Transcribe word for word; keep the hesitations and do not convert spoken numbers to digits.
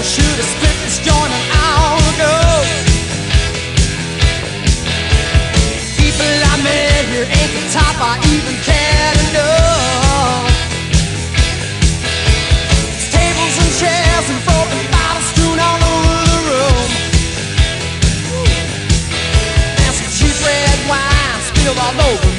Should've split this joint an hour ago. People I met here ain't the type I even care to know. There's tables and chairs and broken bottles strewn all over the room, and some cheap red wine spilled all over